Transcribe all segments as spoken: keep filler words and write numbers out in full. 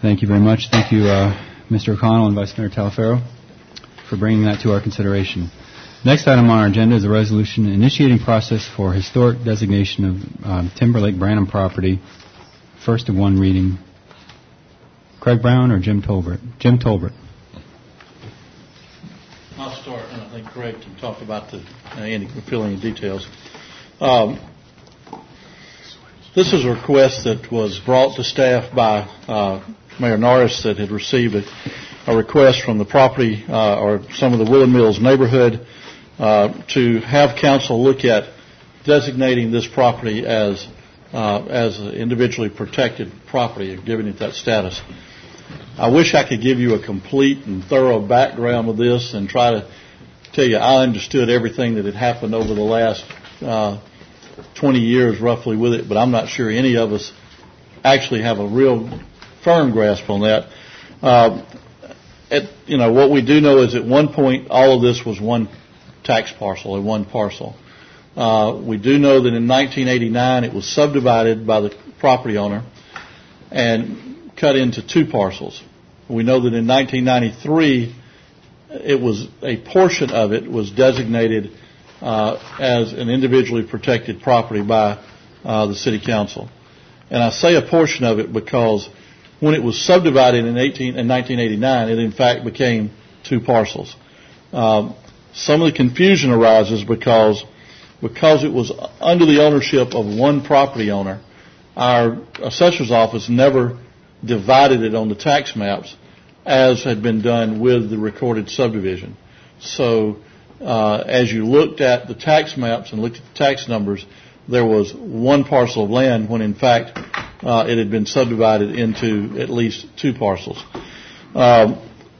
Thank you very much. Thank you, uh, Mister O'Connell and Vice Mayor Talaferro, for bringing that to our consideration. Next item on our agenda is a resolution initiating process for historic designation of um, Timberlake Branham property, first of one reading. Craig Brown or Jim Tolbert? Jim Tolbert. I'll start, and I think Craig can talk about the uh, any filling in details. Um, this is a request that was brought to staff by uh, Mayor Norris that had received a, a request from the property uh, or some of the Willen Mills neighborhood uh, to have council look at designating this property as uh, as an individually protected property and giving it that status. I wish I could give you a complete and thorough background of this and try to tell you I understood everything that had happened over the last uh, twenty years roughly with it, but I'm not sure any of us actually have a real firm grasp on that. Uh, at, you know, what we do know is at one point all of this was one tax parcel or one parcel. Uh, we do know that in nineteen eighty-nine it was subdivided by the property owner and cut into two parcels. We know that in nineteen ninety-three it was a portion of it was designated uh, as an individually protected property by uh, the city council. And I say a portion of it because when it was subdivided in, eighteen, in nineteen eighty-nine, it in fact became two parcels. Um, some of the confusion arises because because it was under the ownership of one property owner, our assessor's office never divided it on the tax maps as had been done with the recorded subdivision. So uh, as you looked at the tax maps and looked at the tax numbers, there was one parcel of land when in fact uh, it had been subdivided into at least two parcels. Um,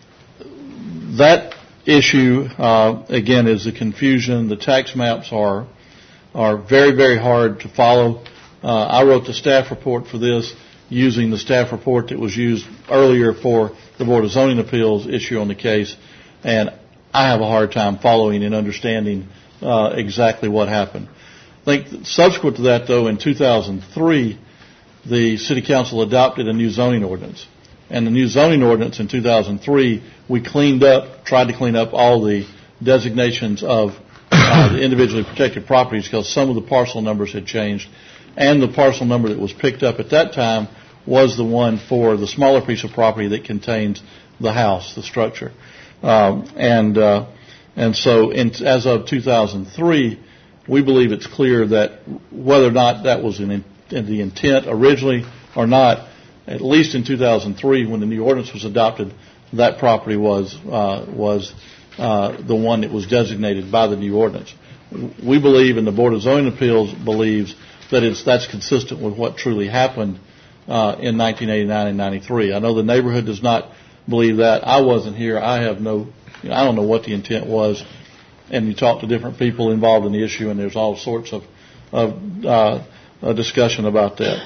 that issue, uh, again, is the confusion. The tax maps are are very, very hard to follow. Uh, I wrote the staff report for this using the staff report that was used earlier for the Board of Zoning Appeals issue on the case, and I have a hard time following and understanding uh, exactly what happened. I think subsequent to that, though, in two thousand three, the City Council adopted a new zoning ordinance. And the new zoning ordinance in two thousand three, we cleaned up, tried to clean up all the designations of uh, the individually protected properties because some of the parcel numbers had changed. And the parcel number that was picked up at that time was the one for the smaller piece of property that contains the house, the structure. Um, and uh, and so in, as of two thousand three, we believe it's clear that whether or not that was in, in the intent originally or not, at least in two thousand three, when the new ordinance was adopted, that property was uh, was uh, the one that was designated by the new ordinance. We believe, and the Board of Zoning Appeals believes, that it's that's consistent with what truly happened uh, in nineteen eighty-nine and ninety-three. I know the neighborhood does not believe that. I wasn't here. I have no, you know, I don't know what the intent was. And you talk to different people involved in the issue, and there's all sorts of, of uh, a discussion about that.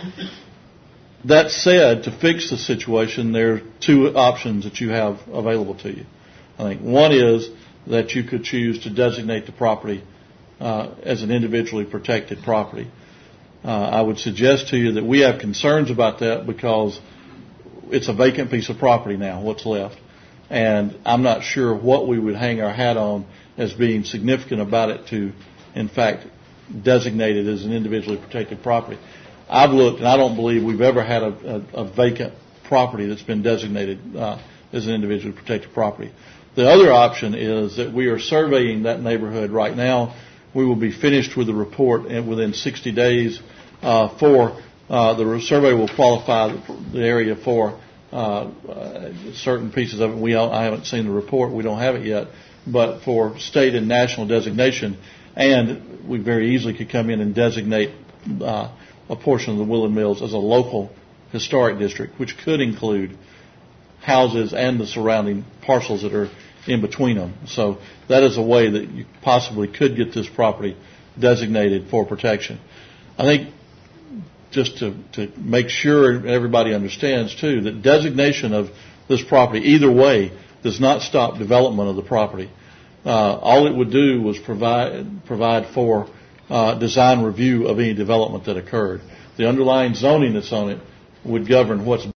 That said, to fix the situation, there are two options that you have available to you. I think one is that you could choose to designate the property uh, as an individually protected property. Uh, I would suggest to you that we have concerns about that because it's a vacant piece of property now, what's left. And I'm not sure what we would hang our hat on as being significant about it to, in fact, designate it as an individually protected property. I've looked, and I don't believe we've ever had a, a, a vacant property that's been designated uh, as an individually protected property. The other option is that we are surveying that neighborhood right now. We will be finished with the report within sixty days. Uh, for uh, the survey will qualify the area for uh, uh, certain pieces of it. We I haven't seen the report. We don't have it yet. But for state and national designation, and we very easily could come in and designate uh, a portion of the Willen Mills as a local historic district, which could include houses and the surrounding parcels that are in between them. So that is a way that you possibly could get this property designated for protection. I think just to, to make sure everybody understands, too, that designation of this property either way does not stop development of the property. Uh, all it would do was provide provide for uh, design review of any development that occurred. The underlying zoning that's on it would govern what's